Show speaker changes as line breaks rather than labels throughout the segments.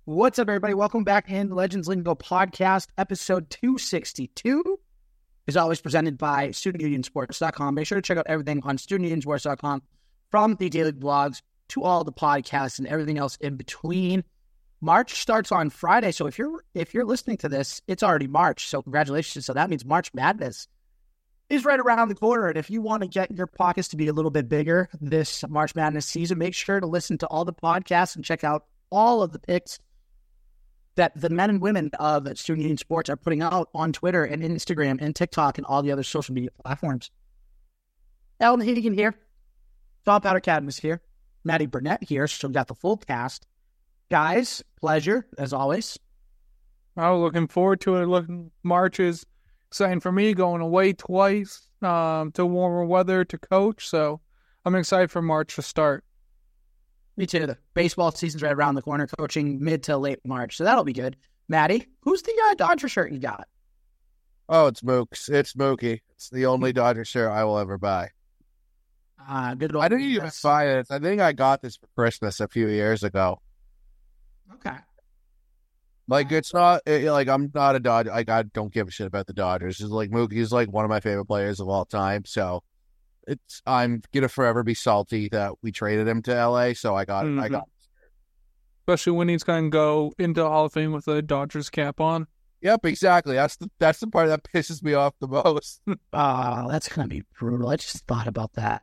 What's up, everybody? Welcome back in Legends Lingo Podcast, episode 262. Is always presented by StudentUnionSports.com. Make sure to check out everything on StudentUnionSports.com, from the daily blogs to all the podcasts and everything else in between. March starts on Friday, so if you're listening to this, it's already March. So congratulations! So that means March Madness is right around the corner. And if you want to get your pockets to be a little bit bigger this March Madness season, make sure to listen to all the podcasts and check out all of the picks that the men and women of Student Union Sports are putting out on Twitter and Instagram and TikTok and all the other social media platforms. Alan Hagan here. Tom Powder Cadmus here. Maddie Burnett here. So we got the full cast. Guys, pleasure, as always.
Oh, looking forward to it. March is exciting for me, going away twice to warmer weather to coach. So I'm excited for March to start.
Me too. The baseball season's right around the corner, coaching mid to late March. So that'll be good. Maddie, who's the Dodger shirt you got?
Oh, it's Mooks. It's Mookie. It's the only Dodger shirt I will ever buy.
Good.
I didn't even buy it. I think I got this for Christmas a few years ago.
Okay.
Like, it's not, I'm not a Dodger. Like, I don't give a shit about the Dodgers. It's like, Mookie's like one of my favorite players of all time. So I'm going to forever be salty that we traded him to LA. So I got it. I got it.
Especially when he's going to go into Hall of Fame with a Dodgers cap on.
Yep, exactly. That's the part that pisses me off the most.
That's going to be brutal. I just thought about that.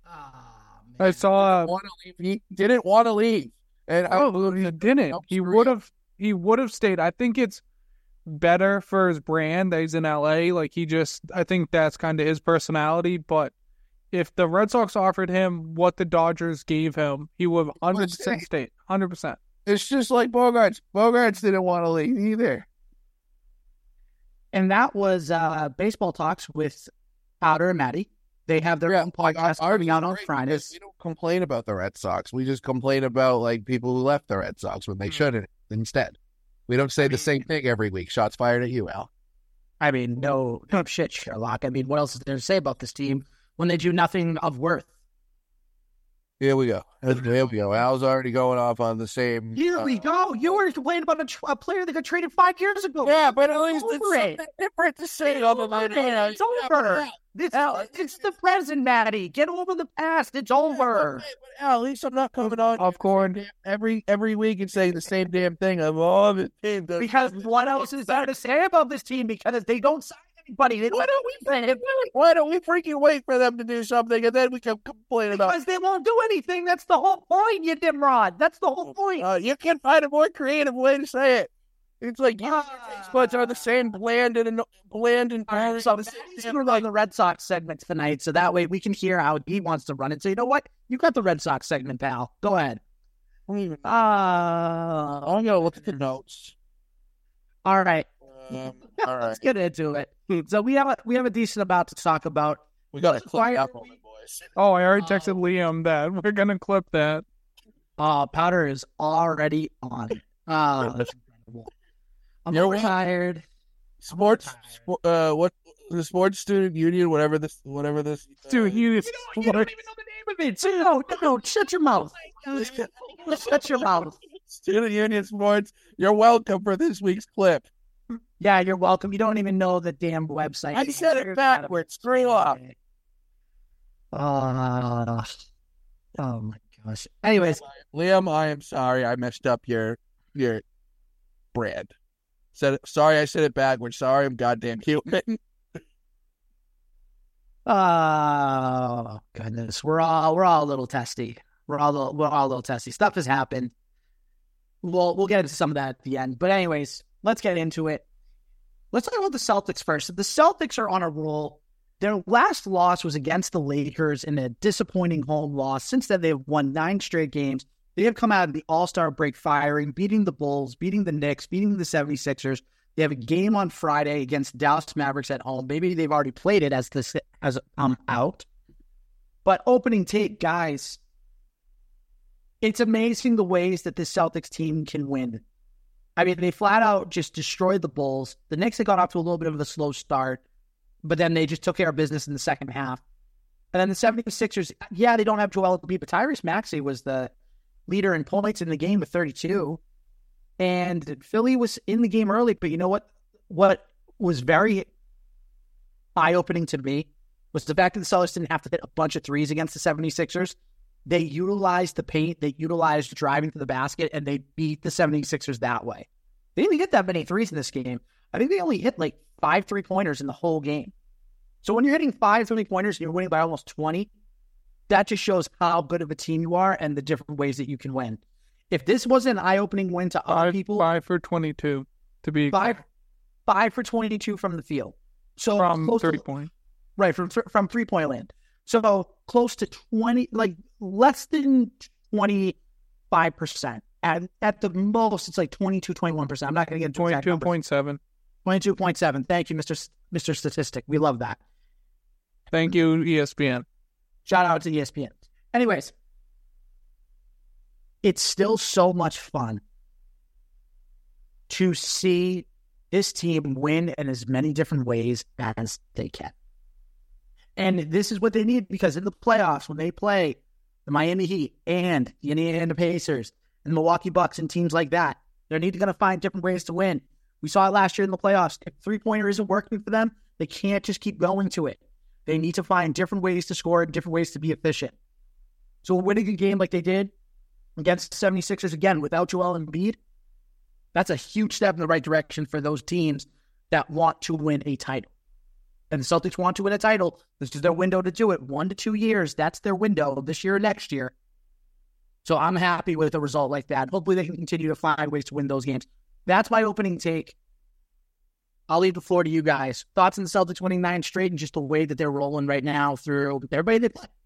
I saw
he didn't want to leave. And
he didn't. He would have stayed. I think it's better for his brand that he's in LA. I think that's kind of his personality. But if the Red Sox offered him what the Dodgers gave him, he would 100% stay. 100%.
It's just like Bogaerts. Bogaerts didn't want to leave either.
And that was Baseball Talks with Powder and Maddie. They have their own podcast coming out on Fridays.
We don't complain about the Red Sox. We just complain about people who left the Red Sox when they shouldn't instead. We don't say the same thing every week. Shots fired at you, Al.
I mean, no shit, Sherlock. I mean, what else is there to say about this team when they do nothing of worth?
Here we go. Al's already going off on the same.
Here we go. You were complaining about a player that got traded 5 years ago.
Yeah, but at least it's something different to say.
It's over. It's the present, Maddie. Get over the past. It's over.
But Al, at least I'm not coming on
popcorn
every week and saying the same damn thing.
Because what else is there to say about this team? Because they don't sign anybody.
Why don't we freaking wait for them to do something and then we can complain about it?
Because they won't do anything. That's the whole point, you Nimrod. That's the whole point.
You can find a more creative way to say it. It's like your taste buds are the same bland and
right, so he's going to run the Red Sox segment tonight, so that way we can hear how he wants to run it. So you know what? You got the Red Sox segment, pal. Go ahead.
I'm gonna look at the notes.
All right.
All right.
Let's get into it. So we have a decent amount to talk about.
We got to clip that moment, boys.
Oh, I already texted Liam that we're gonna clip that.
Powder is already on. That's incredible. I'm tired.
What the Sports Student Union, whatever this.
Student Union.
You don't even know the name of it. So no, shut your mouth. Shut your mouth.
Student Union Sports. You're welcome for this week's clip.
Yeah, you're welcome. You don't even know the damn website.
I said it backwards. Straight off.
Oh my gosh. Anyways,
Liam, I am sorry. I messed up your brand. Sorry, I said it backwards. Sorry, I'm goddamn human.
Oh goodness, we're all a little testy. We're all a little testy. Stuff has happened. We'll get into some of that at the end. But anyways, let's get into it. Let's talk about the Celtics first. The Celtics are on a roll. Their last loss was against the Lakers in a disappointing home loss. Since then, they've won 9 straight games. They have come out of the All-Star break firing, beating the Bulls, beating the Knicks, beating the 76ers. They have a game on Friday against Dallas Mavericks at home. Maybe they've already played it as I'm out. But opening take, guys, it's amazing the ways that this Celtics team can win. I mean, they flat out just destroyed the Bulls. The Knicks had got off to a little bit of a slow start, but then they just took care of business in the second half. And then the 76ers, yeah, they don't have Joel Embiid, but Tyrese Maxey was the leader in points in the game with 32. And Philly was in the game early, but you know what? What was very eye-opening to me was the fact that the Celtics didn't have to hit a bunch of threes against the 76ers. They utilized the paint, they utilized driving to the basket, and they beat the 76ers that way. They didn't get that many threes in this game. I think they only hit like 5 3-pointers in the whole game. So when you're hitting 5 3-pointers and you're winning by almost 20, that just shows how good of a team you are and the different ways that you can win. If this wasn't an eye-opening win to other people...
5 for 22, to be...
5 for 22 from the field. So
from 3-point.
Right, from 3-point land. So close to 20, like less than 25%. And at the most, it's like 22, 21%. I'm not going to get into
22.7.
22.7. Thank you, Mr. Statistic. We love that.
Thank you, ESPN.
Shout out to ESPN. Anyways, it's still so much fun to see this team win in as many different ways as they can. And this is what they need, because in the playoffs, when they play the Miami Heat and the Indiana Pacers and the Milwaukee Bucks and teams like that, they're going to find different ways to win. We saw it last year in the playoffs. If three-pointer isn't working for them, they can't just keep going to it. They need to find different ways to score and different ways to be efficient. So winning a game like they did against the 76ers, again, without Joel Embiid, that's a huge step in the right direction for those teams that want to win a title. And the Celtics want to win a title. This is their window to do it. 1 to 2 years, that's their window, this year or next year. So I'm happy with a result like that. Hopefully they can continue to find ways to win those games. That's my opening take. I'll leave the floor to you guys. Thoughts on the Celtics winning 9 straight and just the way that they're rolling right now through everybody they play?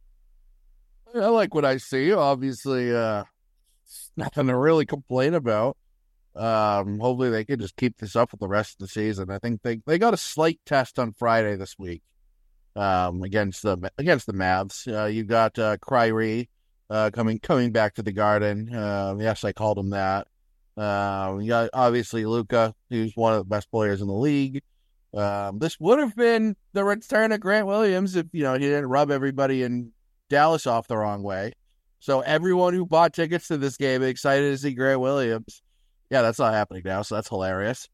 I like what I see. Obviously, nothing to really complain about. Hopefully they can just keep this up for the rest of the season. I think they got a slight test on Friday this week against the Mavs. You got Kyrie coming back to the Garden. Yes, I called him that. You got obviously Luka, who's one of the best players in the league. This would have been the return of Grant Williams if he didn't rub everybody in Dallas off the wrong way. So everyone who bought tickets to this game is excited to see Grant Williams. Yeah, that's not happening now, so that's hilarious.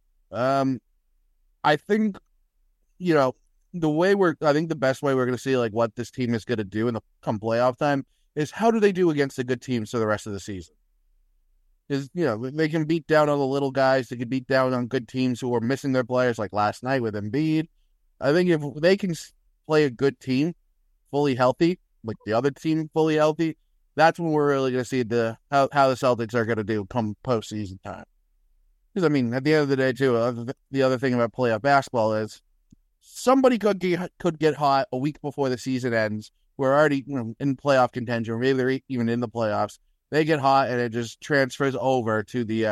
I think, the best way we're going to see like what this team is going to do in the come playoff time is how do they do against the good teams for the rest of the season? Is they can beat down on the little guys, they can beat down on good teams who are missing their players, like last night with Embiid. I think if they can play a good team fully healthy, like the other team fully healthy, that's when we're really going to see how the Celtics are going to do come postseason time. Because, at the end of the day, too, the other thing about playoff basketball is somebody could get hot a week before the season ends. We're already in playoff contention, or maybe they're even in the playoffs. They get hot, and it just transfers over to the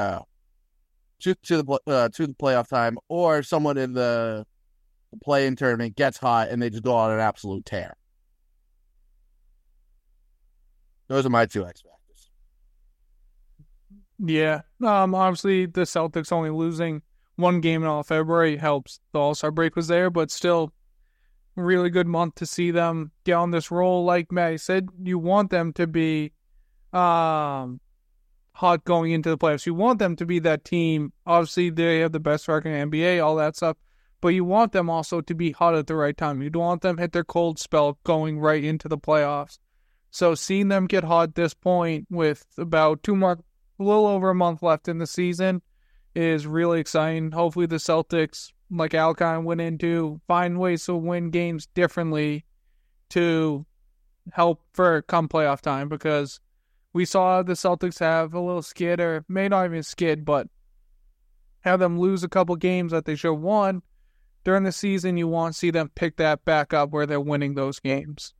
playoff time, or someone in the play-in tournament gets hot, and they just go on an absolute tear. Those are my 2 X factors.
Yeah. Obviously, the Celtics only losing 1 game in all of February helps. The All-Star break was there, but still a really good month to see them get on this roll. Like Matt said, you want them to be hot going into the playoffs. You want them to be that team. Obviously, they have the best record in the NBA, all that stuff. But you want them also to be hot at the right time. You don't want them hit their cold spell going right into the playoffs. So seeing them get hot at this point with about a little over a month left in the season is really exciting. Hopefully the Celtics, like Al kind of went into, find ways to win games differently to help for come playoff time, because we saw the Celtics have a little skid, or may not even skid, but have them lose a couple games that they should have won during the season. You want to see them pick that back up where they're winning those games.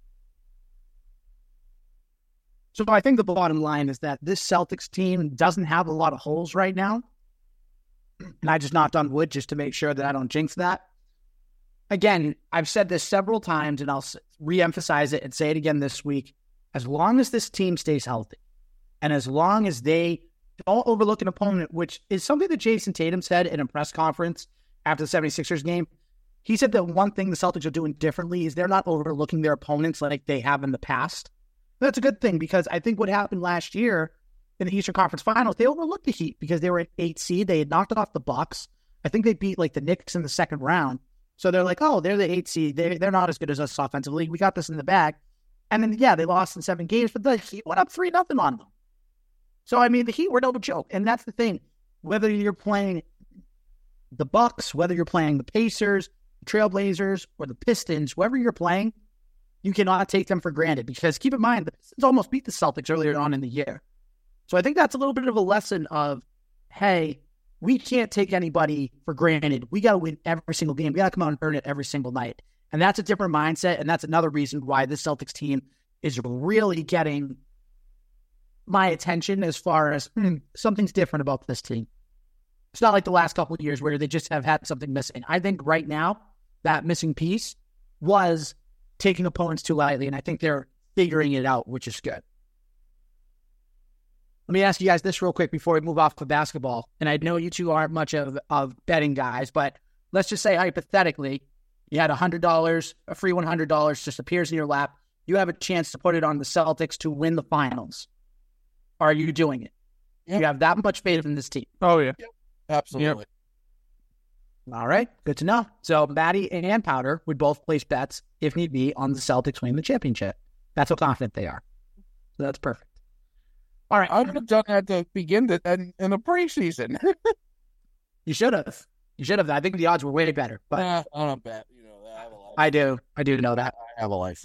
So I think the bottom line is that this Celtics team doesn't have a lot of holes right now. And I just knocked on wood just to make sure that I don't jinx that. Again, I've said this several times, and I'll re-emphasize it and say it again this week. As long as this team stays healthy, and as long as they don't overlook an opponent, which is something that Jason Tatum said in a press conference after the 76ers game. He said that one thing the Celtics are doing differently is they're not overlooking their opponents like they have in the past. That's a good thing, because I think what happened last year in the Eastern Conference Finals, they overlooked the Heat because they were an 8 seed. They had knocked it off the Bucks. I think they beat like the Knicks in the second round. So they're like, oh, they're the 8 seed. They're not as good as us offensively. We got this in the bag. And then, yeah, they lost in 7 games, but the Heat went up 3-0 on them. So, I mean, the Heat were no joke. And that's the thing. Whether you're playing the Bucks, whether you're playing the Pacers, Trailblazers, or the Pistons, whoever you're playing, you cannot take them for granted. Because keep in mind, the Pistons almost beat the Celtics earlier on in the year. So I think that's a little bit of a lesson of, hey, we can't take anybody for granted. We got to win every single game. We got to come out and earn it every single night. And that's a different mindset. And that's another reason why this Celtics team is really getting my attention as far as something's different about this team. It's not like the last couple of years where they just have had something missing. I think right now that missing piece was taking opponents too lightly. And I think they're figuring it out, which is good. Let me ask you guys this real quick before we move off to basketball. And I know you two aren't much of betting guys, but let's just say hypothetically, you had $100, a free $100 just appears in your lap. You have a chance to put it on the Celtics to win the finals. Are you doing it? Yep. You have that much faith in this team?
Oh, yeah.
Yep. Absolutely.
Yep. All right. Good to know. So Maddie and Powder would both place bets, if need be, on the Celtics winning the championship. That's how confident they are. So that's perfect. All right.
I would have done that to begin in the preseason.
You should have. You should have. I think the odds were way better. But
I don't bet. You know, I have a life.
I do. I do know that.
I have a life.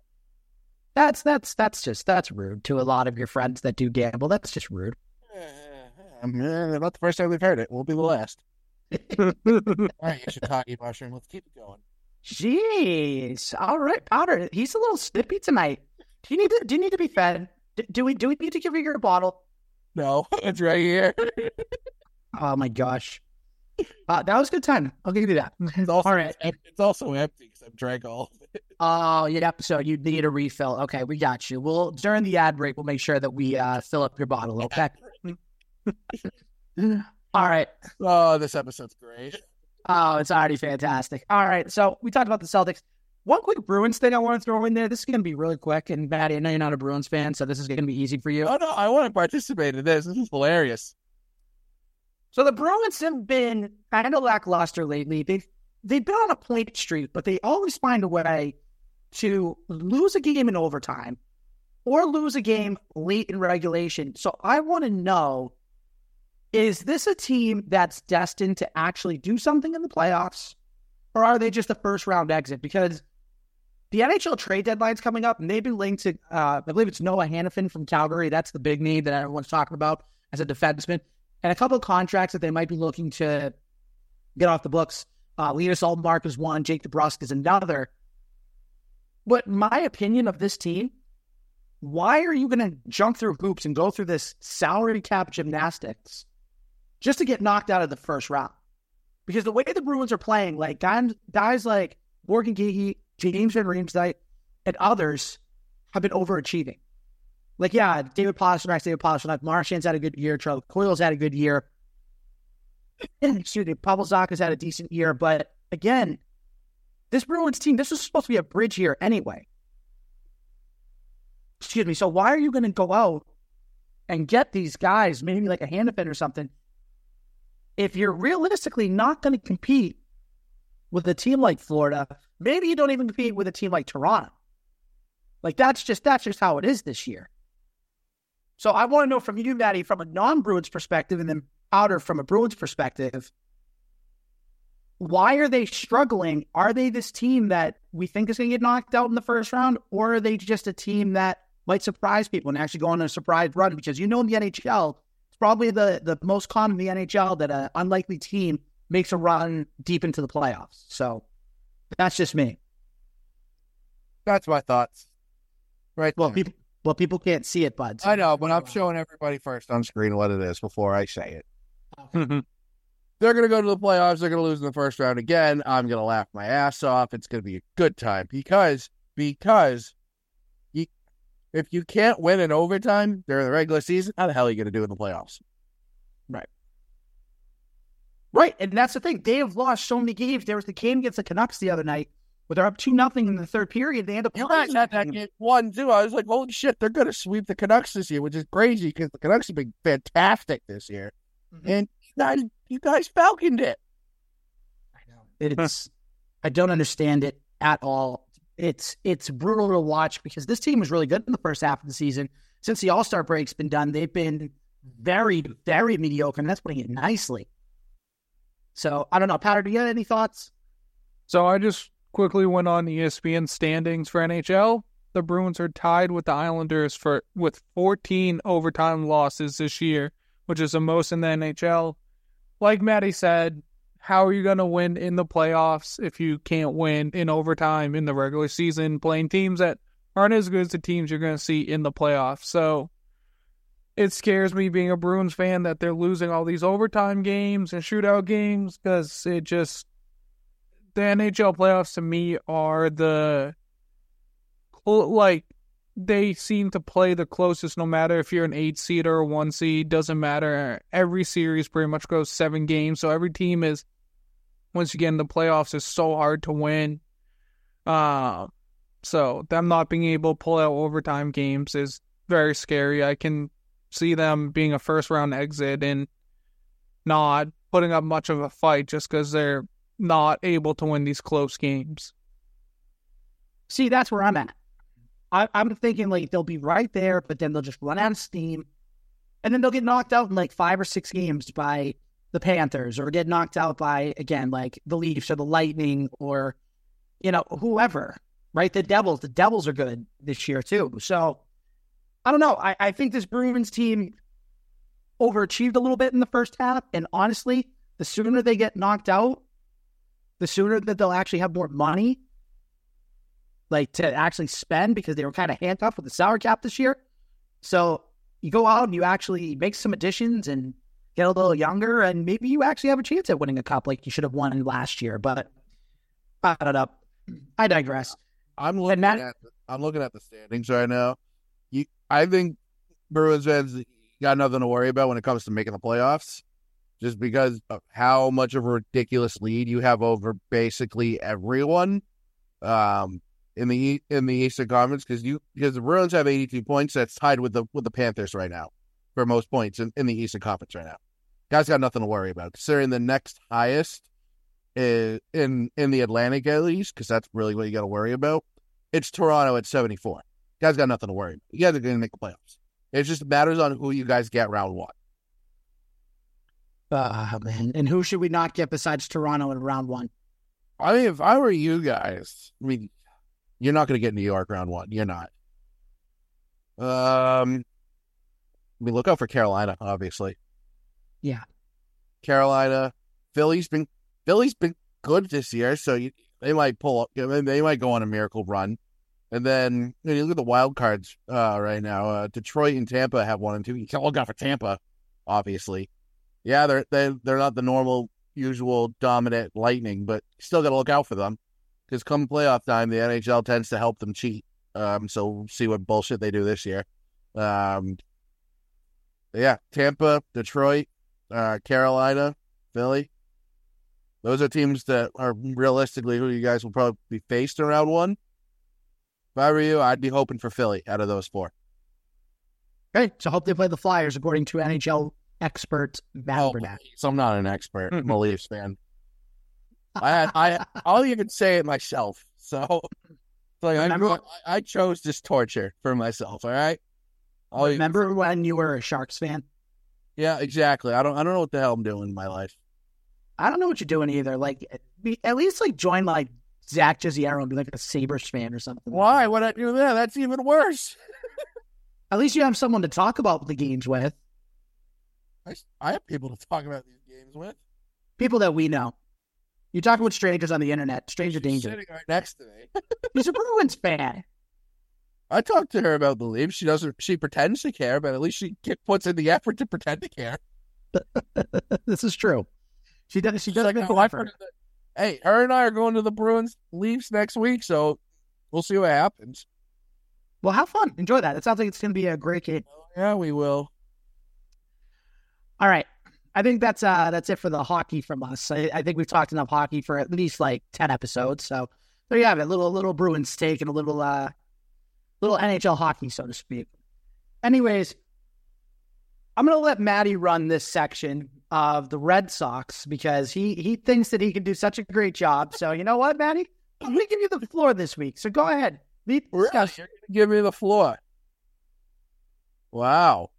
That's rude to a lot of your friends that do gamble. That's just rude.
Not the first time we've heard it. We'll be the last. All right, you Shiitake mushroom. Let's keep it going.
Jeez. All right, Powder. He's a little snippy tonight. Do you need to be fed? Do we need to give you your bottle?
No, it's right here.
Oh my gosh. That was a good time. I'll give you that.
All right. It's also empty because I've drank all of it.
Oh, yeah. So you need a refill. Okay, we got you. Well, during the ad break, we'll make sure that we fill up your bottle, okay? All right.
Oh, this episode's great.
Oh, it's already fantastic. All right. So we talked about the Celtics. One quick Bruins thing I want to throw in there. This is going to be really quick. And Maddie, I know you're not a Bruins fan, so this is going to be easy for you.
Oh, no. I want to participate in this. This is hilarious.
So the Bruins have been kind of lackluster lately. They've been on a point streak, but they always find a way to lose a game in overtime or lose a game late in regulation. So I want to know, is this a team that's destined to actually do something in the playoffs, or are they just a first-round exit? Because the NHL trade deadline's coming up, and they've been linked to, I believe it's Noah Hannafin from Calgary. That's the big name that everyone's talking about as a defenseman. And a couple of contracts that they might be looking to get off the books. Linus Ullmark is one. Jake DeBrusk is another. But my opinion of this team, why are you going to jump through hoops and go through this salary cap gymnastics just to get knocked out of the first round? Because the way the Bruins are playing, like guys like Morgan Geekie, James Van Riemsdyk, and others have been overachieving. Like, yeah, David Pastrnak, Marchand's had a good year. Charlie Coyle's had a good year. Excuse me, Pavel Zacha's had a decent year. But again, this Bruins team, this is supposed to be a bridge year anyway. Excuse me. So why are you going to go out and get these guys, maybe like a Hannafin or something, if you're realistically not going to compete with a team like Florida? Maybe you don't even compete with a team like Toronto. Like, that's just how it is this year. So I want to know from you, Maddie, from a non-Bruins perspective, and then Powder from a Bruins perspective, why are they struggling? Are they this team that we think is going to get knocked out in the first round, or are they just a team that might surprise people and actually go on a surprise run? Because in the NHL, it's probably the most common in the NHL that an unlikely team makes a run deep into the playoffs. So that's just me.
That's my thoughts. Right.
Well, people can't see it, bud.
I know, but I'm showing everybody first on screen what it is before I say it. They're going to go to the playoffs. They're going to lose in the first round again. I'm going to laugh my ass off. It's going to be a good time because if you can't win in overtime during the regular season, how the hell are you going to do in the playoffs?
Right, and that's the thing. They have lost so many games. There was the game against the Canucks the other night But they're up 2-0 in the third period. They end up.
You guys had that game 1-2. I was like, holy shit, they're going to sweep the Canucks this year, which is crazy because the Canucks have been fantastic this year. And you guys falconed it.
I know. I don't understand it at all. It's brutal to watch because this team was really good in the first half of the season. Since the All-Star break's been done, they've been very, very mediocre, and that's putting it nicely. So, I don't know. Powder, do you have any thoughts?
So I just quickly went on ESPN standings for NHL. The Bruins are tied with the Islanders with 14 overtime losses this year, which is the most in the NHL. Like Maddie said, how are you going to win in the playoffs if you can't win in overtime in the regular season, playing teams that aren't as good as the teams you're going to see in the playoffs? So it scares me being a Bruins fan that they're losing all these overtime games and shootout games because the NHL playoffs to me are they seem to play the closest no matter if you're an 8 seed or a 1 seed, doesn't matter. Every series pretty much goes 7 games, so every team is, once you get in the playoffs, is so hard to win. So them not being able to pull out overtime games is very scary. I can see them being a first-round exit and not putting up much of a fight just because they're not able to win these close games.
See, that's where I'm at. I'm thinking like they'll be right there, but then they'll just run out of steam, and then they'll get knocked out in like 5 or 6 games by the Panthers, or get knocked out by, again, like the Leafs or the Lightning or, whoever, right? The Devils are good this year too. So I don't know. I think this Bruins team overachieved a little bit in the first half, and honestly, the sooner they get knocked out, the sooner that they'll actually have more money, like to actually spend, because they were kind of handcuffed with the salary cap this year. So you go out and you actually make some additions and get a little younger, and maybe you actually have a chance at winning a cup like you should have won last year. But I don't know. I digress.
I'm looking at the standings right now. I think Bruins fans got nothing to worry about when it comes to making the playoffs, just because of how much of a ridiculous lead you have over basically everyone in the Eastern Conference. Because the Bruins have 82 points, that's tied with the Panthers right now for most points in the Eastern Conference right now. Guys got nothing to worry about. Considering the next highest is in the Atlantic, at least, because that's really what you got to worry about. It's Toronto at 74. Guys got nothing to worry about. You guys are going to make the playoffs. It just matters on who you guys get round 1.
Man. And who should we not get besides Toronto in round 1?
I mean, if I were you guys, you're not going to get New York round 1. You're not. Look out for Carolina, obviously.
Yeah.
Carolina. Philly's been good this year, so they might pull up. They might go on a miracle run. And then when you look at the wild cards right now, Detroit and Tampa have 1 and 2. You can't look out for Tampa, obviously. Yeah, they're not the normal, usual dominant Lightning, but still got to look out for them, because come playoff time, the NHL tends to help them cheat. So we'll see what bullshit they do this year. Yeah, Tampa, Detroit, Carolina, Philly. Those are teams that are realistically who you guys will probably be faced in round 1. If I were you, I'd be hoping for Philly out of those 4.
Okay, so hope they play the Flyers, according to NHL expert Matt Burnett.
So I'm not an expert. I'm a Leafs fan. I'll even say it myself. So I chose this torture for myself. All right.
Remember when you were a Sharks fan?
Yeah, exactly. I don't know what the hell I'm doing in my life.
I don't know what you're doing either. Like, at least join like Zach Giziero and be like a Sabres fan or something.
Why would I do that? That's even worse.
At least you have someone to talk about the games with.
I have people to talk about these games with.
People that we know. You're talking with strangers on the internet. Stranger danger.
Sitting right next to me.
He's a Bruins fan.
I talked to her about the Leafs. She pretends to care, but at least she puts in the effort to pretend to care.
This is true. She does. She does
like,
make effort.
Hey, her and I are going to the Bruins Leafs next week, so we'll see what happens.
Well, have fun. Enjoy that. It sounds like it's going to be a great game.
Yeah, we will.
All right. I think that's it for the hockey from us. I think we've talked enough hockey for at least 10 episodes. So there you have it. Little Bruins take and a little NHL hockey, so to speak. Anyways, I'm going to let Matty run this section of the Red Sox because he thinks that he can do such a great job. So you know what, Matty? I'm going to give you the floor this week. So go ahead.
You're going to give me the floor. Wow.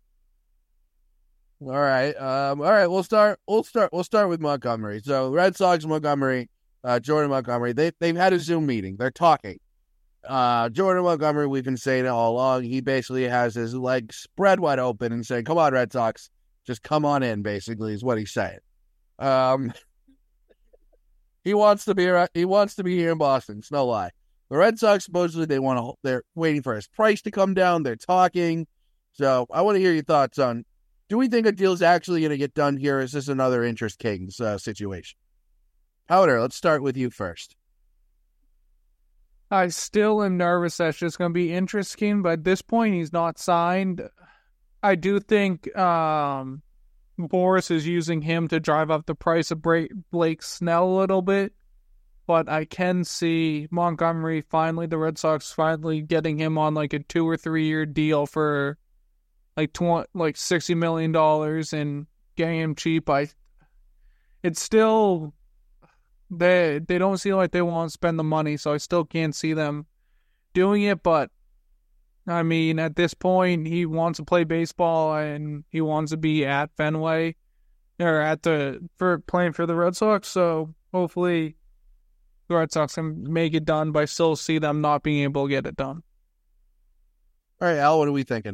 All right. We'll start with Montgomery. So Red Sox, Montgomery, Jordan Montgomery. They've had a Zoom meeting. They're talking. Jordan Montgomery, we've been saying it all along. He basically has his legs spread wide open and saying, "Come on, Red Sox, just come on in." Basically, is what he's saying. He wants to be here in Boston. It's no lie. The Red Sox supposedly they're waiting for his price to come down. They're talking. So I want to hear your thoughts on. Do we think a deal's actually going to get done here? Or is this another interest kings situation? Powder, let's start with you first.
I still am nervous that's just going to be interesting, but at this point, he's not signed. I do think Boris is using him to drive up the price of Blake Snell a little bit, but I can see Montgomery the Red Sox finally getting him on like a 2 or 3 year deal for like $60 million and getting him cheap. It's still... They don't seem like they want to spend the money, so I still can't see them doing it. But, I mean, at this point, he wants to play baseball and he wants to be at Fenway or for playing for the Red Sox. So, hopefully, the Red Sox can make it done, but I still see them not being able to get it done.
All right, Al, what are we thinking?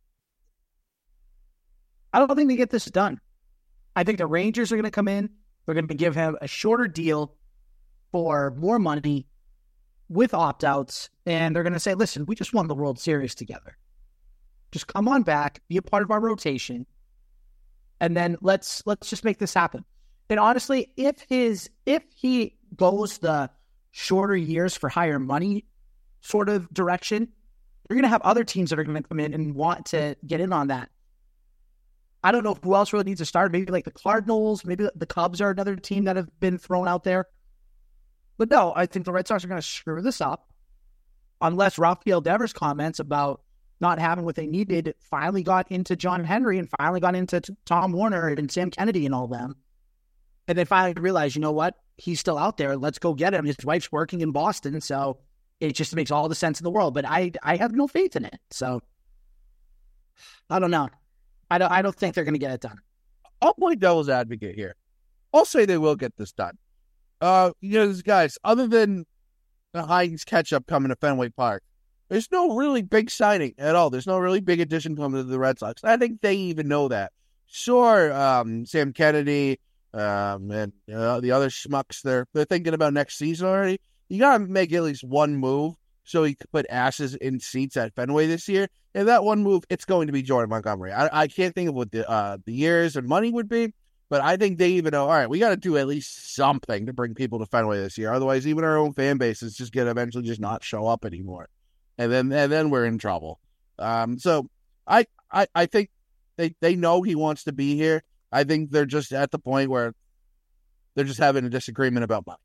I don't think they get this done. I think the Rangers are going to come in. They're going to give him a shorter deal for more money with opt-outs, and they're going to say, listen, we just won the World Series together. Just come on back, be a part of our rotation, and then let's just make this happen. And honestly, if he goes the shorter years for higher money sort of direction, you're going to have other teams that are going to come in and want to get in on that. I don't know who else really needs to start. Maybe like the Cardinals, maybe the Cubs are another team that have been thrown out there. But no, I think the Red Sox are going to screw this up unless Rafael Devers' comments about not having what they needed finally got into John Henry and finally got into Tom Warner and Sam Kennedy and all them. And they finally realized, you know what? He's still out there. Let's go get him. His wife's working in Boston, so it just makes all the sense in the world. But I have no faith in it. So I don't know. I don't think they're going to get it done.
I'll play devil's advocate here. I'll say they will get this done. Guys, other than the Heinz ketchup coming to Fenway Park, there's no really big signing at all. There's no really big addition coming to the Red Sox. I think they even know that. Sure, Sam Kennedy and the other schmucks, they're thinking about next season already. You got to make at least one move so he could put asses in seats at Fenway this year. And that one move, it's going to be Jordan Montgomery. I can't think of what the years and money would be, but I think they even know, all right, we got to do at least something to bring people to Fenway this year. Otherwise, even our own fan base is just going to eventually just not show up anymore. And then we're in trouble. So I think they know he wants to be here. I think they're just at the point where they're just having a disagreement about money.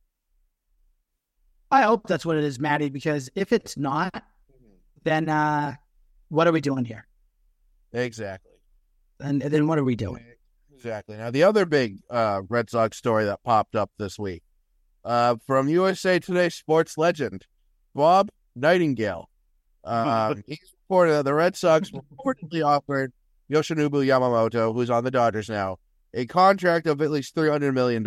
I hope that's what it is, Matty, because if it's not, then what are we doing here?
Exactly.
And then what are we doing?
Exactly. Now, the other big Red Sox story that popped up this week from USA Today sports legend, Bob Nightingale. He's reported that the Red Sox reportedly offered Yoshinobu Yamamoto, who's on the Dodgers now, a contract of at least $300 million.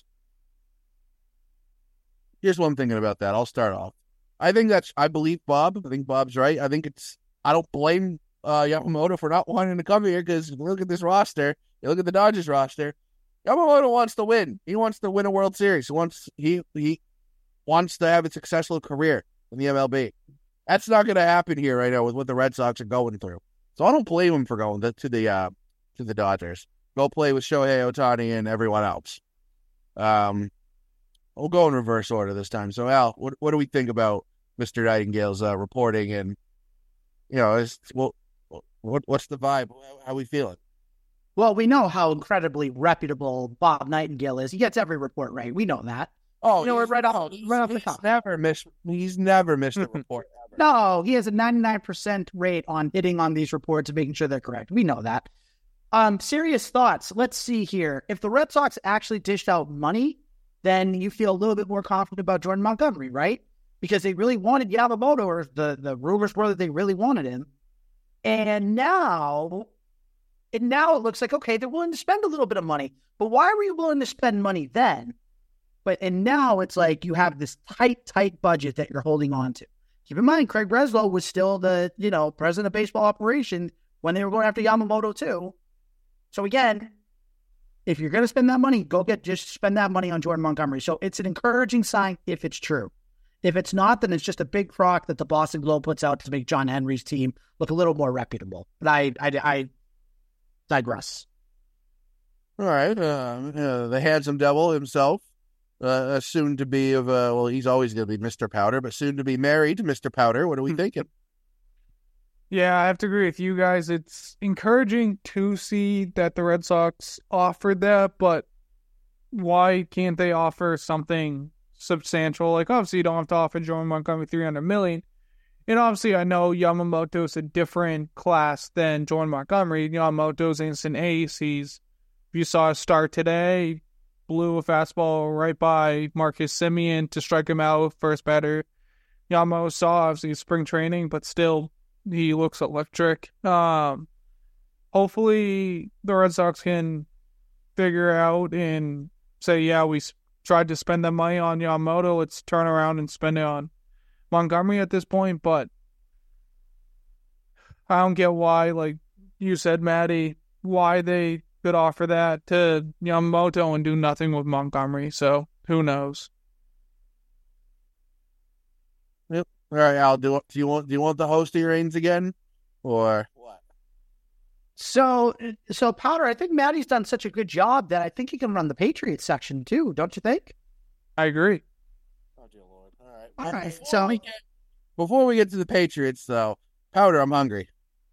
Here's what I'm thinking about that. I'll start off. I believe Bob. I think Bob's right. I don't blame Yamamoto for not wanting to come here because look at this roster. You look at the Dodgers roster. Yamamoto wants to win. He wants to win a World Series. He wants to have a successful career in the MLB. That's not going to happen here right now with what the Red Sox are going through. So I don't blame him for going to the Dodgers. Go play with Shohei Ohtani and everyone else. We'll go in reverse order this time. So Al, what do we think about Mr. Nightingale's reporting, and what's the vibe? How are we feeling?
Well, we know how incredibly reputable Bob Nightingale is. He gets every report right. We know that.
Oh,
we're right off the top.
He's never missed a report. Ever.
No, he has a 99% rate on hitting on these reports and making sure they're correct. We know that. Serious thoughts. Let's see here. If the Red Sox actually dished out money, then you feel a little bit more confident about Jordan Montgomery, right? Because they really wanted Yamamoto, or the rumors were that they really wanted him. And now it looks like, okay, they're willing to spend a little bit of money. But why were you willing to spend money then? And now it's like you have this tight budget that you're holding on to. Keep in mind, Craig Breslow was still the, president of baseball operations when they were going after Yamamoto too. So again, if you're going to spend that money, just spend that money on Jordan Montgomery. So it's an encouraging sign if it's true. If it's not, then it's just a big crock that the Boston Globe puts out to make John Henry's team look a little more reputable. But I digress.
All right. The handsome devil himself, soon to be he's always going to be Mr. Powder, but soon to be married to Mr. Powder. What are we thinking?
Yeah, I have to agree with you guys. It's encouraging to see that the Red Sox offered that, but why can't they offer something substantial? Like, obviously, you don't have to offer Jordan Montgomery $300 million. And obviously, I know Yamamoto is a different class than Jordan Montgomery. Yamamoto's instant ace. If you saw a start today, blew a fastball right by Marcus Semien to strike him out with first batter. Yamamoto saw, obviously, spring training, but still, he looks electric. Hopefully, the Red Sox can figure out and say, yeah, we tried to spend that money on Yamamoto. Let's turn around and spend it on Montgomery at this point. But I don't get why, like you said, Maddie, why they could offer that to Yamamoto and do nothing with Montgomery. So who knows?
Yep. All right, Al. Do you want the hosting reins again, or what?
So Powder, I think Maddie's done such a good job that I think he can run the Patriots section too. Don't you think?
I agree.
Oh dear Lord!
All right.
Before we get to the Patriots, though, Powder, I'm hungry.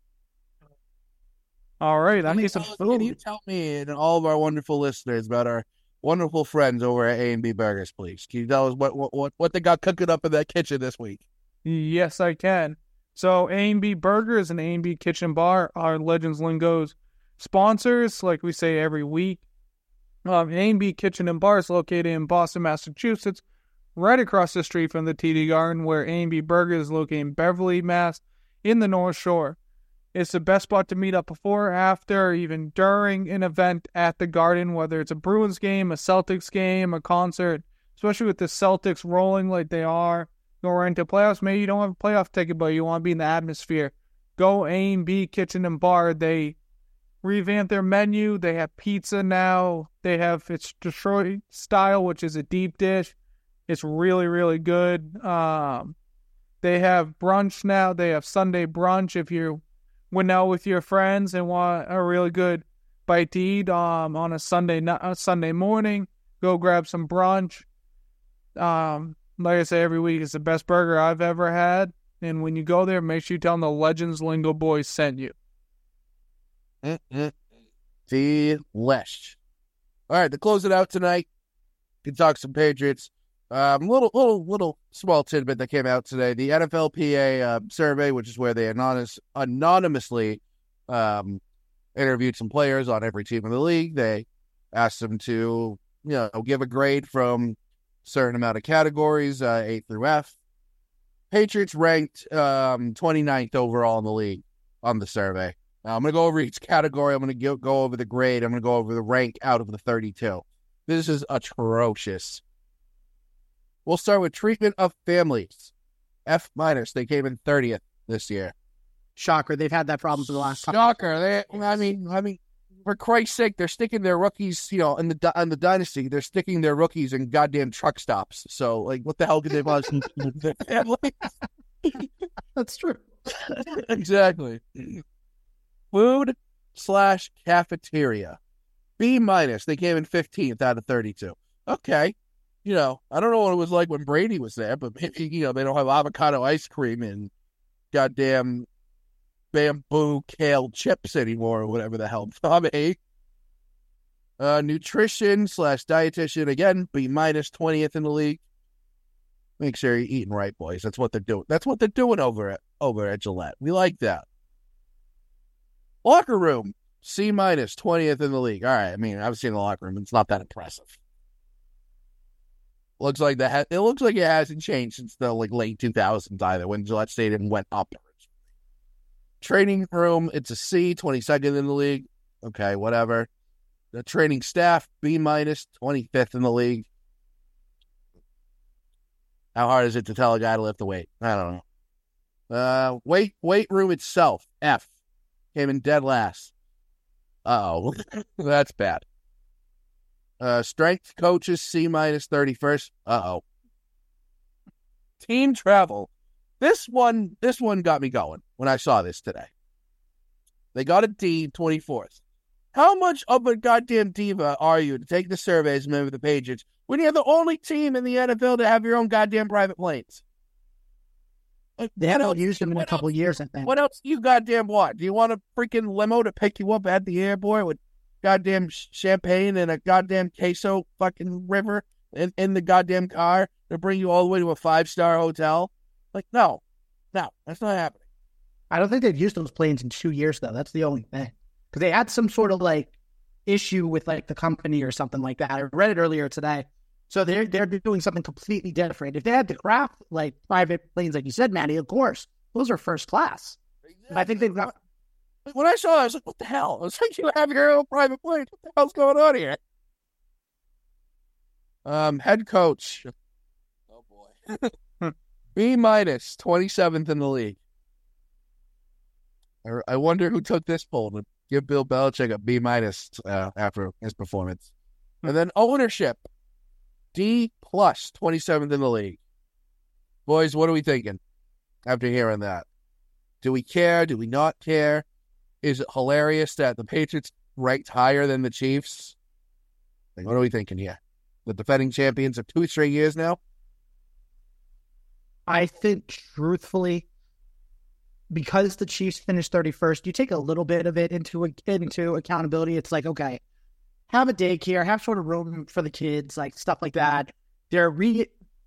All right, I need some food.
Can you tell me and all of our wonderful listeners about our wonderful friends over at A&B Burgers, please? Can you tell us what they got cooking up in that kitchen this week?
Yes, I can. So A&B Burgers and A&B Kitchen Bar are Legends Lingo's sponsors, like we say every week. A&B Kitchen and Bar is located in Boston, Massachusetts, right across the street from the TD Garden, where A&B Burgers is located in Beverly, Mass, in the North Shore. It's the best spot to meet up before, after, even during an event at the Garden, whether it's a Bruins game, a Celtics game, a concert, especially with the Celtics rolling like they are. Go right into playoffs. Maybe you don't have a playoff ticket, but you want to be in the atmosphere. Go A&B Kitchen and Bar. They revamped their menu. They have pizza now. They have it's Detroit style, which is a deep dish. It's really, really good. They have brunch now. They have Sunday brunch if you went out with your friends and want a really good bite to eat on a Sunday morning. Go grab some brunch. Like I say every week, it's the best burger I've ever had. And when you go there, make sure you tell them the Legends Lingo Boys sent you.
Delish. All right, to close it out tonight, we can talk some Patriots. Little small tidbit that came out today. The NFLPA survey, which is where they anonymously interviewed some players on every team in the league. They asked them to give a grade from certain amount of categories, A through F. Patriots ranked 29th overall in the league on the survey. Now, I'm going to go over each category. I'm going to go over the grade. I'm going to go over the rank out of the 32. This is atrocious. We'll start with treatment of families. F-. They came in 30th this year.
Shocker. They've had that problem for the last couple.
Shocker. I mean, for Christ's sake, they're sticking their rookies, in the dynasty, they're sticking their rookies in goddamn truck stops. So, like, what the hell could they possibly do with their families?
That's true.
Exactly. Food/cafeteria. B-. They came in 15th out of 32. Okay. I don't know what it was like when Brady was there, but maybe, they don't have avocado ice cream and goddamn bamboo kale chips anymore or whatever the hell. I'm A. Nutrition / dietitian, again, B-, 20th in the league. Make sure you're eating right, boys. That's what they're doing. That's what they're doing over at Gillette. We like that. Locker room, C-, 20th in the league. All right, I mean, I've seen the locker room. It's not that impressive. Looks like it looks like it hasn't changed since the late 2000s either, when Gillette Stadium went up. Training room, it's a C, 22nd in the league. Okay, whatever. The training staff, B-, 25th in the league. How hard is it to tell a guy to lift the weight? I don't know. Weight room itself, F, came in dead last. Uh-oh, that's bad. Strength coaches, C-, 31st. Uh-oh. Team travel. This one got me going when I saw this today. They got a D, 24th. How much of a goddamn diva are you to take the survey as a member of the Patriots when you're the only team in the NFL to have your own goddamn private planes?
They haven't used them in a couple years, I think.
What else do you goddamn want? Do you want a freaking limo to pick you up at the airport with goddamn champagne and a goddamn queso fucking river in the goddamn car to bring you all the way to a 5-star hotel? No, that's not happening.
I don't think they've used those planes in 2 years, though. That's the only thing. Because they had some sort of issue with the company or something like that. I read it earlier today. So they're doing something completely different. If they had to craft private planes, like you said, Matty, of course, those are first class. Exactly. I think they've got.
When I saw it, I was like, "What the hell?" I was like, "You have your own private plane? What the hell's going on here?" Head coach. Oh boy. B-, 27th in the league. I wonder who took this poll to give Bill Belichick a B- after his performance. And then ownership, D+, 27th in the league. Boys, what are we thinking after hearing that? Do we care? Do we not care? Is it hilarious that the Patriots ranked higher than the Chiefs? What are we thinking here? The defending champions of 2 straight years now?
I think, truthfully, because the Chiefs finished 31st, you take a little bit of it into accountability. It's okay, have a daycare, have sort of room for the kids, stuff like that. I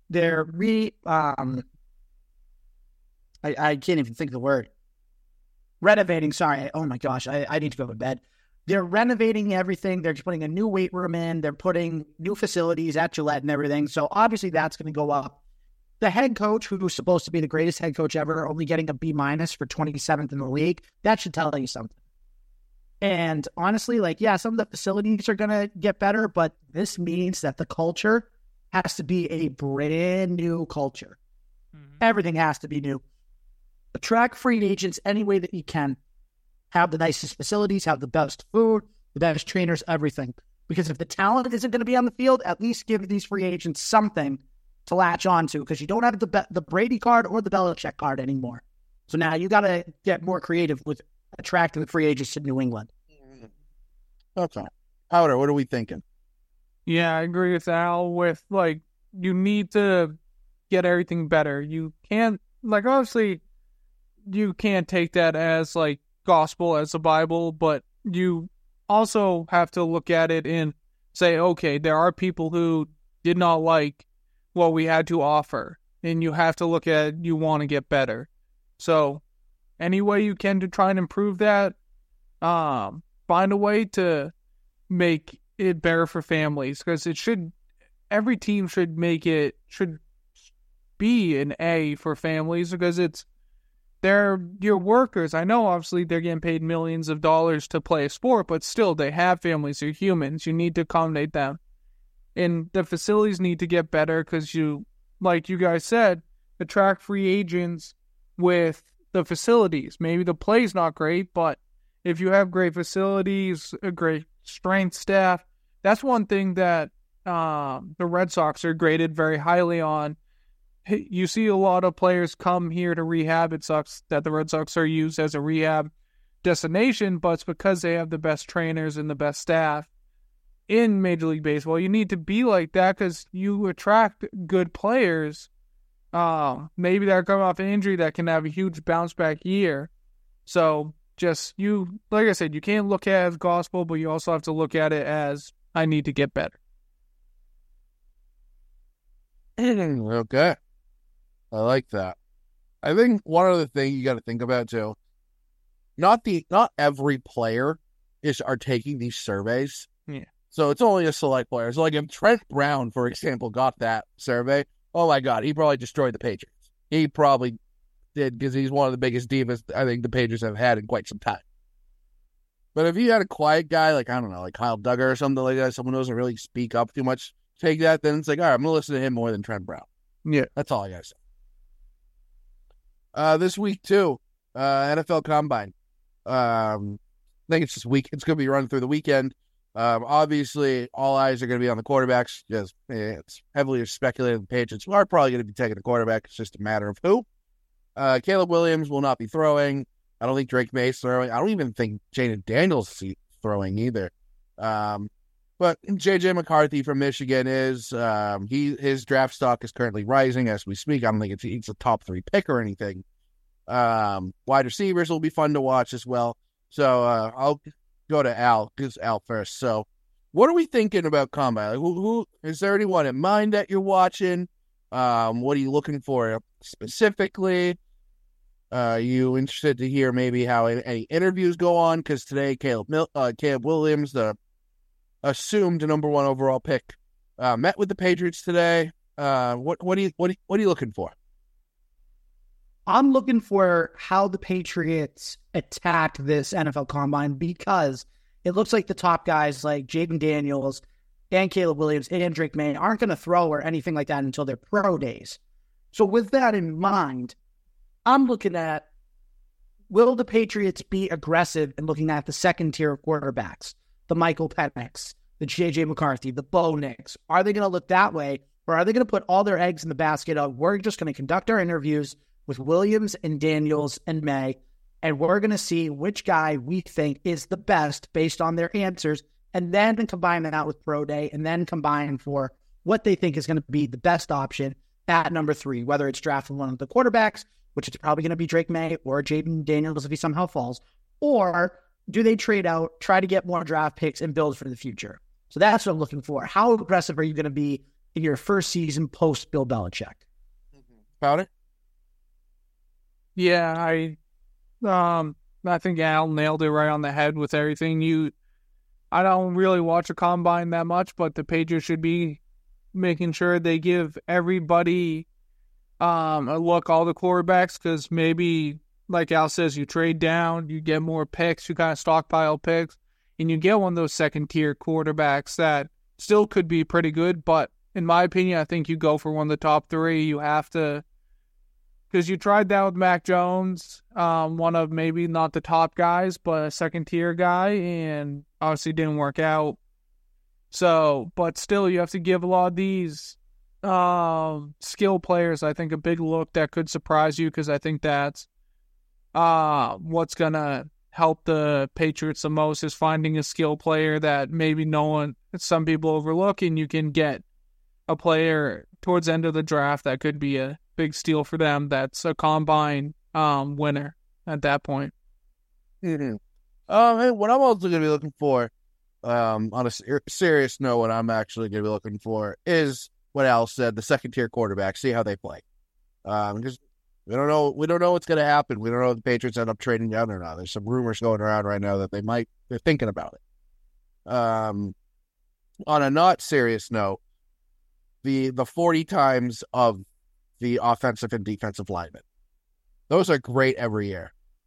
can't even think of the word. Renovating, sorry. Oh my gosh, I need to go to bed. They're renovating everything. They're just putting a new weight room in. They're putting new facilities at Gillette and everything. So obviously that's going to go up. The head coach, who's supposed to be the greatest head coach ever, only getting a B- for 27th in the league, that should tell you something. And honestly, some of the facilities are going to get better, but this means that the culture has to be a brand new culture. Mm-hmm. Everything has to be new. Attract free agents any way that you can. Have the nicest facilities, have the best food, the best trainers, everything. Because if the talent isn't going to be on the field, at least give these free agents something to latch on to, because you don't have the Brady card or the Belichick card anymore. So now you got to get more creative with attracting free agents to New England.
Okay. Powder, what are we thinking?
Yeah, I agree with Al with, you need to get everything better. You can't, obviously, you can't take that as, gospel, as the Bible, but you also have to look at it and say, okay, there are people who did not like what we had to offer, and you have to look at, you want to get better. So any way you can to try and improve that, find a way to make it better for families, because every team should be an A for families, because they're your workers. I know obviously they're getting paid millions of dollars to play a sport, but still they have families, they're humans, you need to accommodate them. And the facilities need to get better because like you guys said, attract free agents with the facilities. Maybe the play's not great, but if you have great facilities, a great strength staff, that's one thing that the Red Sox are graded very highly on. You see a lot of players come here to rehab. It sucks that the Red Sox are used as a rehab destination, but it's because they have the best trainers and the best staff in Major League Baseball. You need to be like that because you attract good players. Maybe they're coming off an injury that can have a huge bounce back year. So like I said, you can't look at it as gospel, but you also have to look at it as I need to get better.
Okay. I like that. I think one other thing you got to think about too, not every player are taking these surveys.
Yeah.
So it's only a select player. So like if Trent Brown, for example, got that survey, oh my God, he probably destroyed the Patriots. He probably did because he's one of the biggest divas I think the Patriots have had in quite some time. But if you had a quiet guy, like, I don't know, like Kyle Duggar or something like that, someone who doesn't really speak up too much, take that, then it's like, all right, I'm going to listen to him more than Trent Brown.
Yeah.
That's all I got to say. This week, too, NFL Combine. I think it's this week. It's going to be run through the weekend. Obviously, all eyes are going to be on the quarterbacks. Just, it's heavily speculated the Patriots are probably going to be taking a quarterback. It's just a matter of who. Caleb Williams will not be throwing. I don't think Drake May's throwing. I don't even think Jaden Daniels is throwing either. But J.J. McCarthy from Michigan is. His draft stock is currently rising as we speak. I don't think it's a top 3 pick or anything. Wide receivers will be fun to watch as well. So I'll go to Al first. So what are we thinking about Combine? Like, who is there anyone in mind that you're watching? What are you looking for specifically? You interested to hear maybe how any interviews go on? Because today Caleb Williams, the assumed number 1 overall pick, met with the Patriots today. What are you looking for?
I'm looking for how the Patriots attack this NFL Combine because it looks like the top guys like Jaden Daniels and Caleb Williams and Drake May aren't going to throw or anything like that until their pro days. So with that in mind, I'm looking at, will the Patriots be aggressive in looking at the second tier of quarterbacks, the Michael Penix, the J.J. McCarthy, the Bo Nix? Are they going to look that way, or are they going to put all their eggs in the basket of, we're just going to conduct our interviews with Williams and Daniels and May, and we're going to see which guy we think is the best based on their answers, and then combine that with Pro Day, and then combine for what they think is going to be the best option at number 3, whether it's drafting one of the quarterbacks, which is probably going to be Drake May or Jaden Daniels if he somehow falls, or do they trade out, try to get more draft picks and build for the future? So that's what I'm looking for. How aggressive are you going to be in your first season post Bill Belichick?
About it?
Yeah, I think Al nailed it right on the head with everything. I don't really watch a combine that much, but the Patriots should be making sure they give everybody a look, all the quarterbacks, because maybe, like Al says, you trade down, you get more picks, you kind of stockpile picks, and you get one of those second-tier quarterbacks that still could be pretty good, but in my opinion, I think you go for one of the top 3. You have to, because you tried that with Mac Jones, one of maybe not the top guys, but a second-tier guy, and obviously didn't work out. So, but still, you have to give a lot of these skill players, I think, a big look that could surprise you, because I think that's what's going to help the Patriots the most, is finding a skill player that maybe some people overlook, and you can get a player towards the end of the draft that could be a big steal for them. That's a combine winner at that point.
Mm-hmm. What I'm also going to be looking for, on a serious note, what I'm actually going to be looking for is what Al said, the second-tier quarterback, see how they play. Because we don't know what's going to happen. We don't know if the Patriots end up trading down or not. There's some rumors going around right now that they're thinking about it. On a not serious note, the 40 times of the offensive and defensive linemen, those are great every year.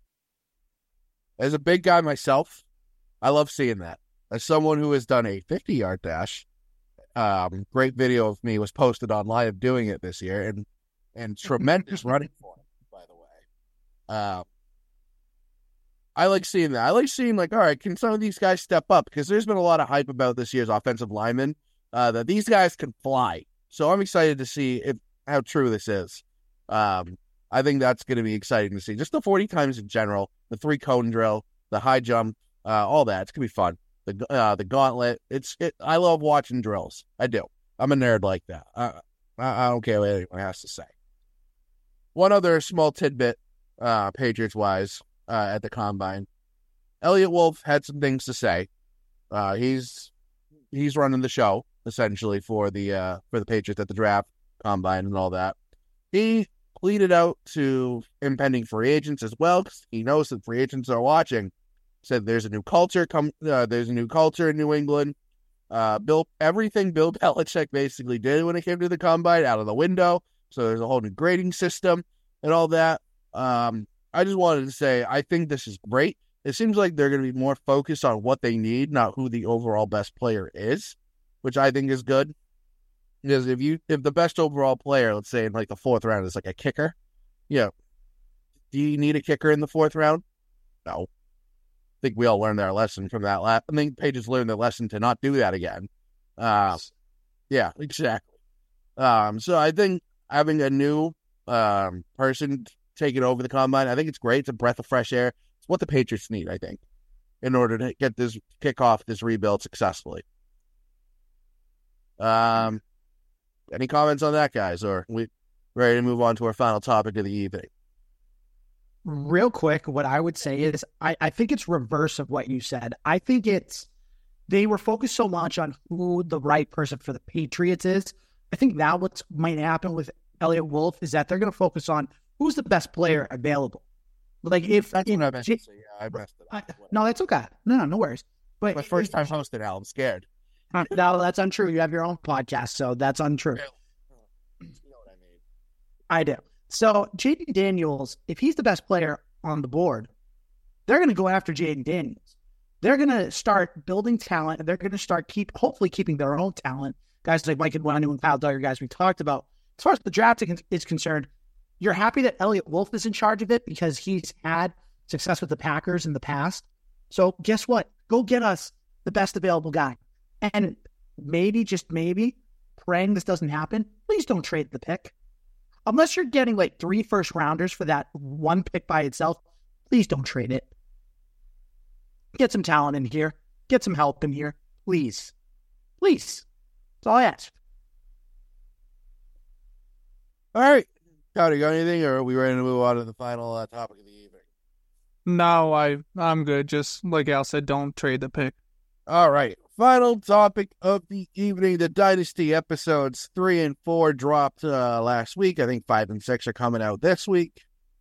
As a big guy myself, I love seeing that. As someone who has done a 50-yard dash, great video of me was posted online of doing it this year, and tremendous running form, by the way. I like seeing that. I like seeing, all right, can some of these guys step up? Because there's been a lot of hype about this year's offensive linemen, that these guys can fly. So I'm excited to see how true this is. I think that's going to be exciting to see. Just the 40 times in general, the 3-cone drill, the high jump, all that. It's going to be fun. The gauntlet. I love watching drills. I do. I'm a nerd like that. I don't care what anyone has to say. One other small tidbit, Patriots-wise, at the Combine. Elliot Wolf had some things to say. He's he's running the show essentially for the Patriots at the draft combine and all that. He pleaded out to impending free agents as well because he knows that free agents are watching. Said there's a new culture there's a new culture in New England. Everything Bill Belichick basically did when it came to the combine out of the window. So there's a whole new grading system and all that. I just wanted to say I think this is great. It seems like they're going to be more focused on what they need, not who the overall best player is, which I think is good. Because if the best overall player, let's say in like the fourth round, is like a kicker, do you need a kicker in the fourth round? No. I think we all learned our lesson from that. I think Patriots learned their lesson to not do that again. Yeah, exactly. So I think having a new person taking over the combine, I think it's great. It's a breath of fresh air. It's what the Patriots need, I think, in order to kick off this rebuild successfully. Any comments on that, guys? Or are we ready to move on to our final topic of the evening?
Real quick, what I would say is I think it's reverse of what you said. I think they were focused so much on who the right person for the Patriots is. I think now what might happen with Elliott Wolf is that they're going to focus on who's the best player available. Like if
that's what I meant to say. Yeah, I messed it up.
No, that's okay. No worries. But
my first time hosting Al, I'm scared.
No, that's untrue. You have your own podcast, so that's untrue.
You know what I mean?
I do. So Jaden Daniels, if he's the best player on the board, they're going to go after Jaden Daniels. They're going to start building talent, and they're going to start hopefully keeping their own talent. Guys like Mike Edwinu and Kyle Duggar, guys we talked about. As far as the draft is concerned, you're happy that Elliott Wolf is in charge of it because he's had success with the Packers in the past. So guess what? Go get us the best available guy. And maybe, just maybe, praying this doesn't happen, please don't trade the pick. Unless you're getting like 3 first-rounders for that one pick by itself, please don't trade it. Get some talent in here. Get some help in here. Please. Please. That's all I ask.
All right. Cody, got anything, or are we ready to move on to the final topic of the evening?
No, I'm good. Just like Al said, don't trade the pick.
All right. Final topic of the evening. The Dynasty episodes 3 and 4 dropped last week. I think 5 and 6 are coming out this week.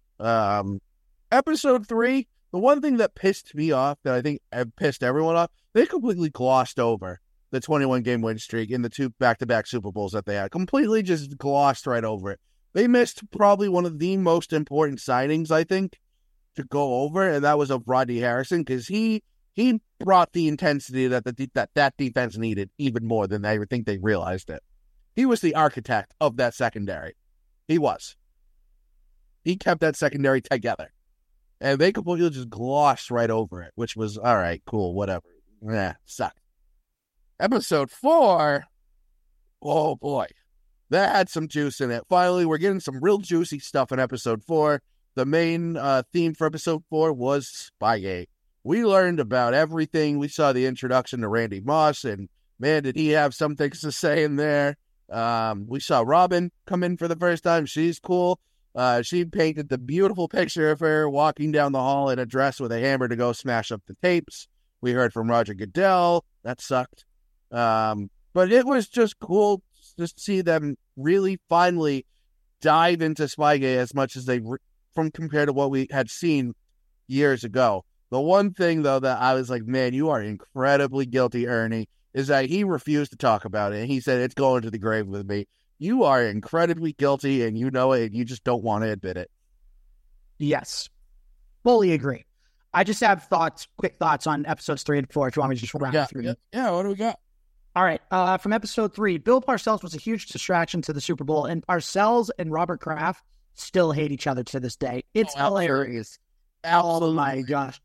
Episode 3, the one thing that pissed me off, that I think pissed everyone off, they completely glossed over the 21-game win streak in the 2 back-to-back Super Bowls that they had. Completely just glossed right over it. They missed probably one of the most important signings, I think, to go over, and that was of Rodney Harrison, because he brought the intensity that that defense needed even more than I think they realized it. He was the architect of that secondary. He was. He kept that secondary together. And they completely just glossed right over it, which was, all right, cool, whatever. Sucked. Episode 4, oh boy, that had some juice in it. Finally, we're getting some real juicy stuff in episode 4. The main theme for episode 4 was Spygate. We learned about everything. We saw the introduction to Randy Moss, and man, did he have some things to say in there. We saw Robin come in for the first time. She's cool. She painted the beautiful picture of her walking down the hall in a dress with a hammer to go smash up the tapes. We heard from Roger Goodell. That sucked. But it was just cool to see them really finally dive into Spygate as much as they from compared to what we had seen years ago. The one thing, though, that I was like, man, you are incredibly guilty, Ernie, is that he refused to talk about it. He said, it's going to the grave with me. You are incredibly guilty, and you know it, and you just don't want to admit it.
Yes. Fully agree. I just have quick thoughts on episodes 3 and 4, if you want me to just wrap through them.
Yeah, what do we got?
All right. From episode 3, Bill Parcells was a huge distraction to the Super Bowl, and Parcells and Robert Kraft still hate each other to this day. It's hilarious. Oh, my gosh.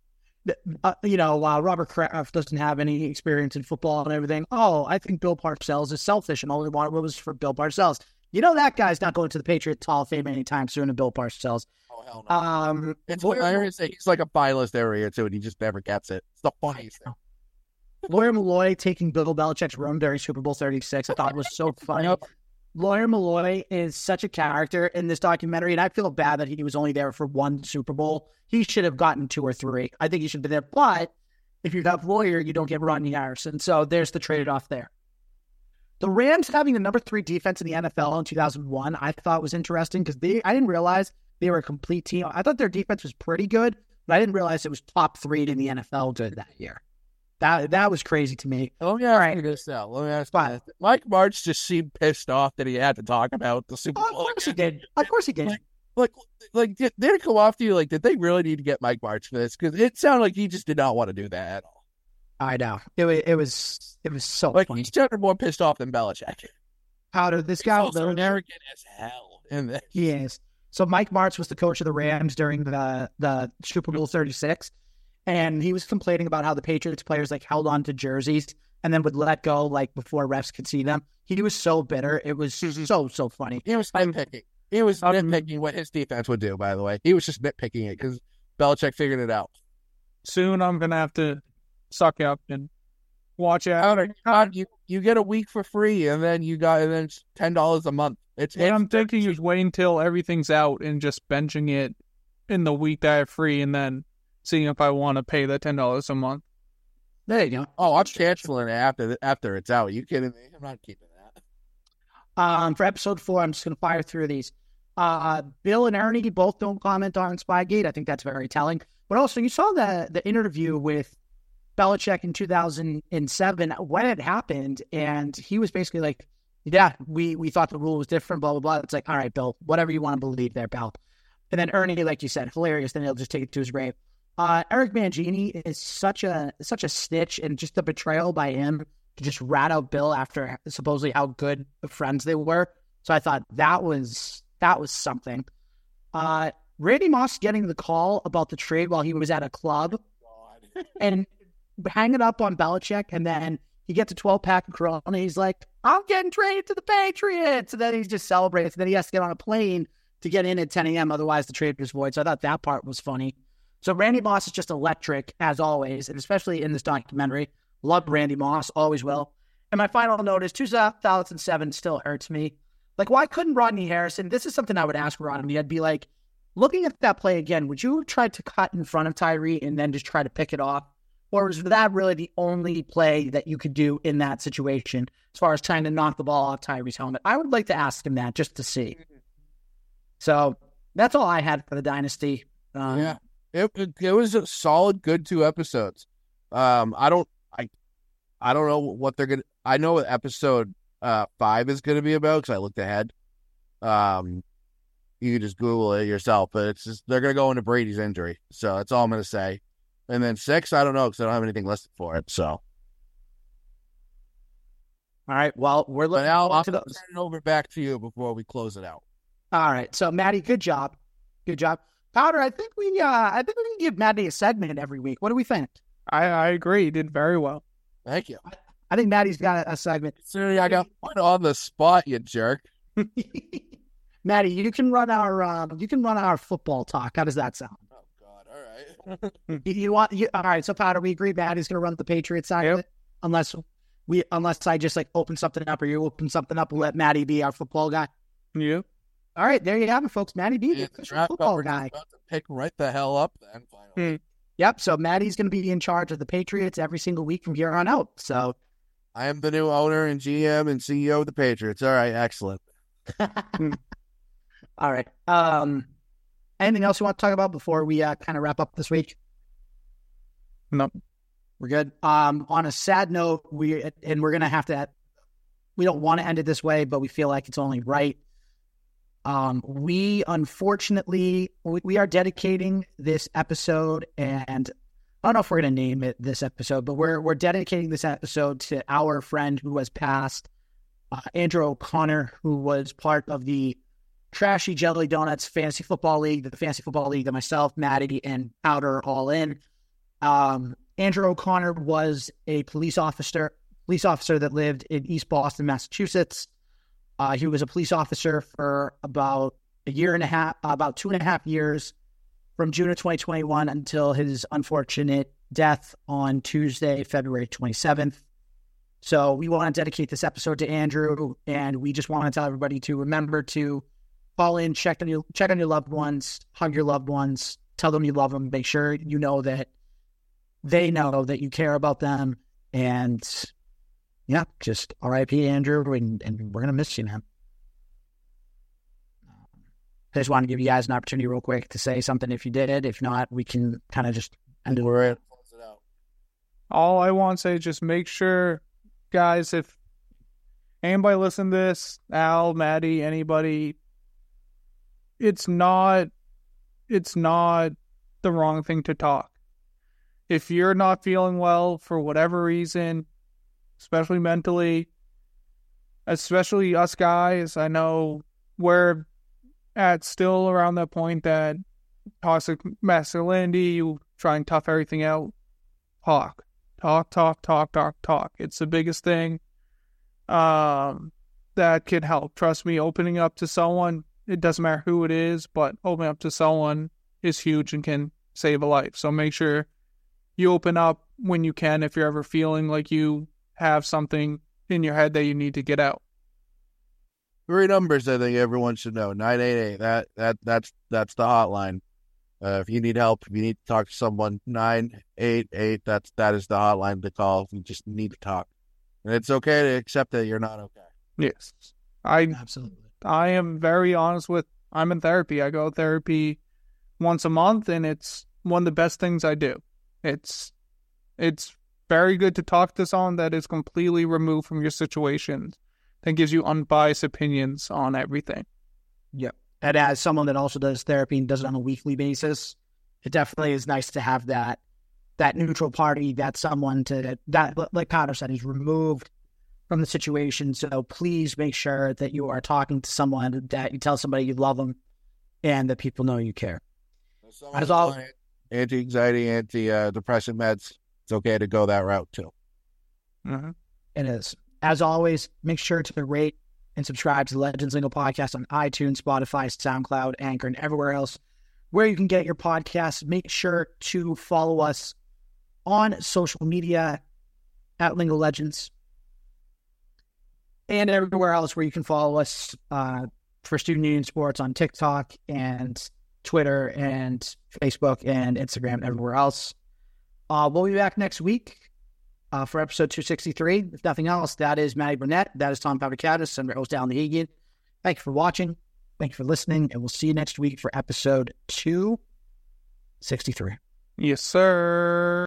Robert Kraft doesn't have any experience in football and everything. Oh, I think Bill Parcells is selfish and only wanted what was for Bill Parcells. You know that guy's not going to the Patriots Hall of Fame anytime soon, and Bill Parcells.
Oh, hell no. It's hilarious that he's like a finalist every year, too, and he just never gets it. It's the funniest thing.
Lawyer Malloy taking Bill Belichick's room during Super Bowl 36, I thought was so funny. Lawyer Malloy is such a character in this documentary, and I feel bad that he was only there for one Super Bowl. He should have gotten 2 or 3. I think he should have been there. But If you have Lawyer, you don't get Rodney Harrison. So there's the trade-off there. The Rams having the number 3 defense in the NFL in 2001, I thought was interesting because I didn't realize they were a complete team. I thought their defense was pretty good, but I didn't realize it was top 3 in the NFL good that year. That was crazy to me.
Let me ask you this now. Let me ask you this. Mike Martz just seemed pissed off that he had to talk about the Super Bowl.
Of course he did. Of course he did.
Like, did it come off to you? Like, did they really need to get Mike Martz for this? Because it sounded like he just did not want to do that at all.
I know. It was so
like
funny.
He's sounded more pissed off than Belichick.
Powder, this guy
was arrogant as hell.
He is. So Mike Martz was the coach of the Rams during the Super Bowl 36, and he was complaining about how the Patriots players like held on to jerseys and then would let go like before refs could see them. He was so bitter. It was so funny.
He was nitpicking. He was nitpicking what his defense would do, by the way. He was just nitpicking it because Belichick figured it out.
Soon I'm going to have to suck up and watch out.
God, you get a week for free, and then it's $10 a month. What
I'm thinking is wait until everything's out and just benching it in the week that I have free, and then seeing if I want to pay the $10 a month.
There you go.
Oh, I'm canceling it after it's out. Are you kidding me? I'm not keeping that.
For episode 4, I'm just going to fire through these. Bill and Ernie both don't comment on Spygate. I think that's very telling. But also, you saw the interview with Belichick in 2007 when it happened, and he was basically like, yeah, we thought the rule was different, blah, blah, blah. It's like, all right, Bill, whatever you want to believe there, pal. And then Ernie, like you said, hilarious, then he'll just take it to his grave. Eric Mangini is such a snitch, and just the betrayal by him to just rat out Bill after supposedly how good of friends they were. So I thought that was something. Randy Moss getting the call about the trade while he was at a club and hanging up on Belichick, and then he gets a 12-pack of Corona, and he's like, I'm getting traded to the Patriots. And then he just celebrates, and then he has to get on a plane to get in at 10 a.m., otherwise the trade was void. So I thought that part was funny. So Randy Moss is just electric, as always, and especially in this documentary. Love Randy Moss, always will. And my final note is 2007 still hurts me. Like, why couldn't Rodney Harrison? This is something I would ask Rodney. I'd be like, looking at that play again, would you try to cut in front of Tyree and then just try to pick it off? Or was that really the only play that you could do in that situation as far as trying to knock the ball off Tyree's helmet? I would like to ask him that just to see. So that's all I had for the Dynasty.
Yeah, it was a solid, good 2 episodes. I don't know what they're gonna. I know what episode 5 is going to be about because I looked ahead. You can just Google it yourself, but it's just they're going to go into Brady's injury, so that's all I'm going to say. And then 6, I don't know because I don't have anything listed for it. So, all
right. Well, we're looking
I'll turn it over back to you before we close it out.
All right. So, Maddie, good job. Powder, I think we can give Maddie a segment every week. What do we think?
I agree. You did very well.
Thank you.
I think Maddie's got a segment.
Sorry, I got put on the spot, you jerk.
Maddie, you can run our football talk. How does that sound?
All right.
All right. So Powder, we agree Maddie's going to run the Patriots side of it, unless I just like open something up or you open something up and let Maddie be our football guy.
Yeah.
All right, there you have it, folks. Maddie B, the football guy.
About to pick right the hell up then. Finally.
Yep. So Maddie's going to be in charge of the Patriots every single week from here on out. So
I am the new owner and GM and CEO of the Patriots. All right, excellent.
All right. Anything else you want to talk about before we kind of wrap up this week?
No,
we're good. On a sad note, we're going to have to. We don't want to end it this way, but we feel like it's only right. We unfortunately we are dedicating this episode, and I don't know if we're going to name it this episode, but we're dedicating this episode to our friend who has passed, Andrew O'Connor, who was part of the Trashy Jelly Donuts Fantasy Football League, the Fantasy Football League that myself, Maddie, and Powder are all in. Andrew O'Connor was a police officer that lived in East Boston, Massachusetts. He was a police officer for about a year and a half, about 2.5 years, from June of 2021 until his unfortunate death on Tuesday, February 27th. So we want to dedicate this episode to Andrew, and we just want to tell everybody to remember to call in, check on your loved ones, hug your loved ones, tell them you love them, make sure you know that they know that you care about them. And yeah, just R.I.P. Andrew, and we're gonna miss you, man. I just want to give you guys an opportunity real quick to say something if you did it. If not, we can kind of just end it.
We're in. Close it out.
All I want to say is just make sure, guys, if anybody listen to this, Al, Maddie, anybody, it's not the wrong thing to talk. If you're not feeling well for whatever reason, especially mentally, especially us guys, I know we're at still around that point that toxic masculinity, you try and tough everything out. Talk. It's the biggest thing that can help. Trust me, opening up to someone, it doesn't matter who it is, but opening up to someone is huge and can save a life. So make sure you open up when you can if you're ever feeling like you have something in your head that you need to get out.
3 numbers I think everyone should know. 988. That's the hotline. If you need help, if you need to talk to someone, 988. That is the hotline to call. If you just need to talk, and it's okay to accept that you're not okay.
Yes,
Absolutely.
I am very honest with. I'm in therapy. I go to therapy once a month, and it's one of the best things I do. It's very good to talk to someone that is completely removed from your situations, that gives you unbiased opinions on everything.
Yep. And as someone that also does therapy and does it on a weekly basis, it definitely is nice to have that neutral party, that someone that, like Connor said, is removed from the situation. So please make sure that you are talking to someone, that you tell somebody you love them, and that people know you care.
As all anti-anxiety, anti-depressant meds, it's okay to go that route too.
Mm-hmm.
It is. As always, make sure to rate and subscribe to the Legends Lingo podcast on iTunes, Spotify, SoundCloud, Anchor, and everywhere else where you can get your podcasts. Make sure to follow us on social media at Lingo Legends and everywhere else where you can follow us for Student Union Sports on TikTok and Twitter and Facebook and Instagram and everywhere else. We'll be back next week for episode 263. If nothing else, that is Matty Burnett. That is Tom Papadakis. I'm your host, Alan Nahigian. Thank you for watching. Thank you for listening. And we'll see you next week for episode 263.
Yes, sir.